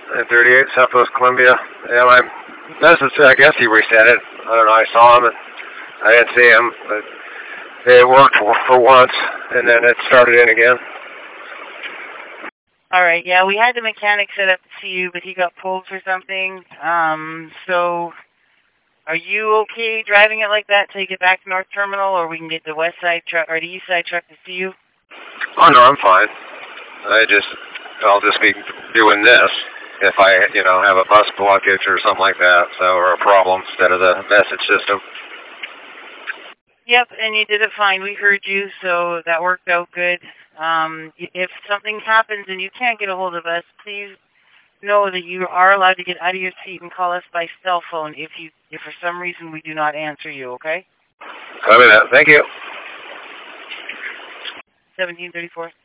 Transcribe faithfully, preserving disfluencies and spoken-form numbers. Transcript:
At thirty-eight Southwest Columbia. Yeah, my message, I guess he reset it. I don't know, I saw him, and I didn't see him, but it worked for, for once, and then it started in again. All right, yeah, we had the mechanic set up to see you, but he got pulled for something. Um, so, are you okay driving it like that till you get back to North Terminal, or we can get the west side truck or the east side truck to see you? Oh, no, I'm fine. I just, I'll just be doing this if I, you know, have a bus blockage or something like that, so, or a problem instead of the message system. Yep, and you did it fine. We heard you, so that worked out good. Um, if something happens and you can't get a hold of us, please know that you are allowed to get out of your seat and call us by cell phone if you, if for some reason we do not answer you, okay? Copy that. Thank you. seventeen thirty-four.